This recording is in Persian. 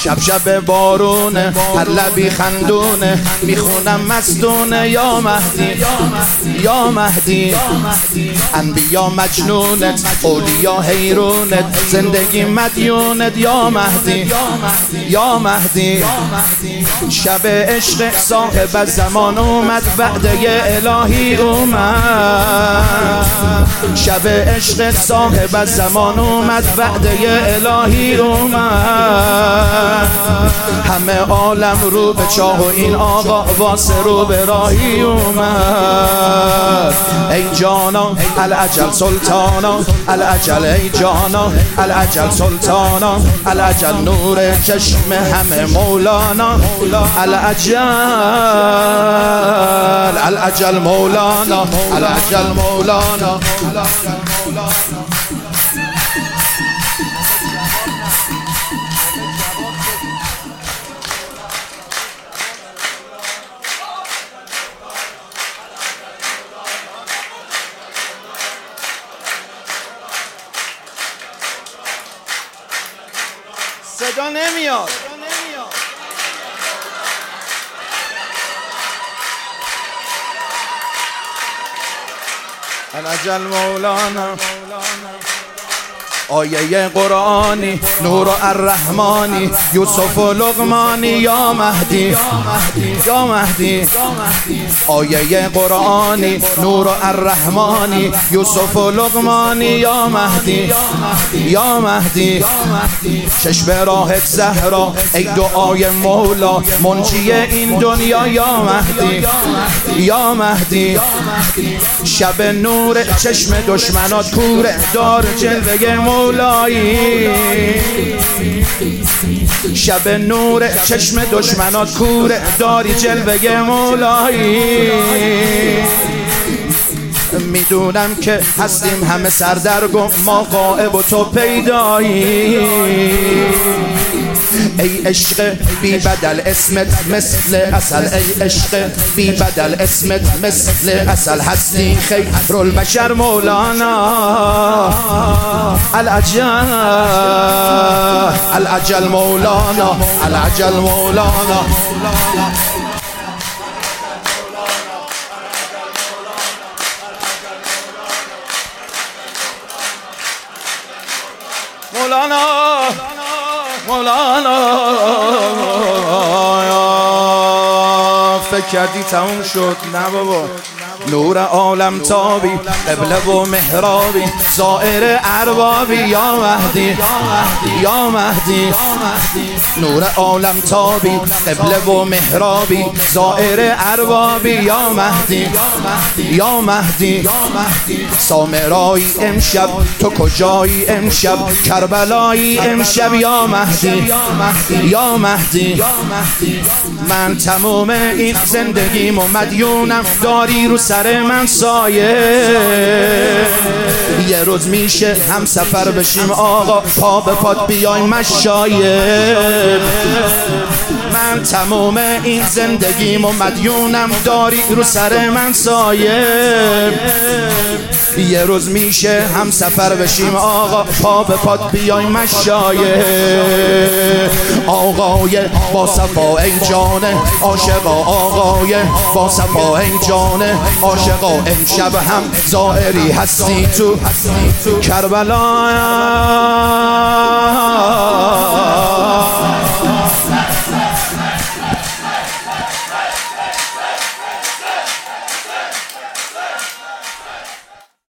شب شب بارونه، هر لبی خندونه، میخونم مستونه. یا مهدی یا مهدی، انبیا مجنونت، اولیا حیرونت، زندگی مدیونت. یا مهدی یا مهدی، شب عشق صاحب زمان اومد، وعده الهی اومد. شب عشق صاحب زمان اومد، وعده الهی اومد. همه عالم رو به چاه و این آقا واسه رو به راهی اومد. ای جانا العجل سلطانا، العجل ای جانا العجل سلطانا، العجل نور چشم همه مولانا، العجل العجل مولانا، العجل مولانا. صدا نمیاد. العجل مولانا، آیه قرآنی، نور الرحمانی، یوسف و لقمانی. یا مهدی یا مهدی، آیه قرآنی، نور الرحمانی، یوسف و لقمانی. یا مهدی یا مهدی، چشم راهت زهرا، ای دعای مولا، منجی این دنیا. یا مهدی یا مهدی، شب نور چشم دشمنات کوره، دار جلوه مولایی. شب نور چشم دشمنات کوره، داری جلوه مولایی. میدونم که هستیم همه سردرگم، ما غائب و تو پیدایی. ای عشق بی بدل اسمت مثل اصل، ای عشق بی بدل اسمت مثل اصل، هستی خیر البشر مولانا. العجل العجل مولانا، العجل مولانا. مولانا مولانا، فکر کردی تموم شد؟ نه بابا. نور عالم تابی، قبله و محرابی، زائر اربابی. یا مهدی یا مهدی، نور عالم تابی، قبله و محرابی، زائر اربابی. یا مهدی یا مهدی، سامرایی امشب، تو کجایی امشب، کربلایی امشب. یا مهدی یا مهدی، من تمام این زندگیمو مدیونم، داری رو سر من سایه. یه روز میشه هم سفر بشیم آقا، پا به پات بیای مشایب. من تمام این زندگیمو مدیونم، داری رو سر من سایه. یه روز میشه هم سفر بشیم آقا، پا به پات بیای مشایب. آقای با صفا ای جانه عاشقا، آقای با صفا ای جانه عاشقا، امشب هم زائری هستی تو کربلا.